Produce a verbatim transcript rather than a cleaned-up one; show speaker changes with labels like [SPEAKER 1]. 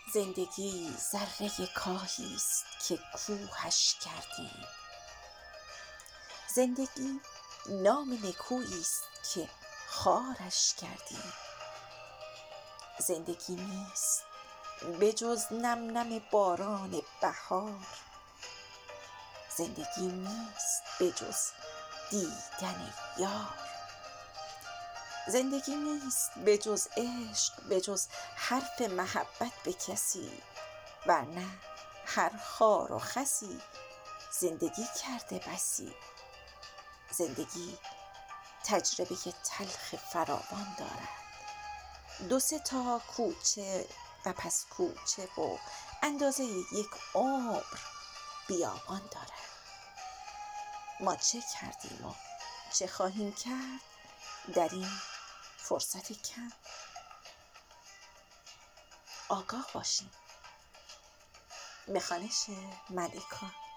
[SPEAKER 1] زندگی ذره کاهی است که کوهش کردیم. زندگی نام نکویی است که خارش کردیم. زندگی نیست به جز نم نم باران بهار. زندگی نیست به جز دیدن یار. زندگی نیست به جز عشق، به جز حرف محبت به کسی، ورنه هر خار و خسی زندگی کرده بسی. زندگی تجربه تلخ فراوان دارد، دو سه تا کوچه و پس کوچه و اندازه یک عمر بیابان دارد. ما چه کردیم و چه خواهیم کرد در این فرصت کم؟ آگاه باشیم. به خوانش ملیکا.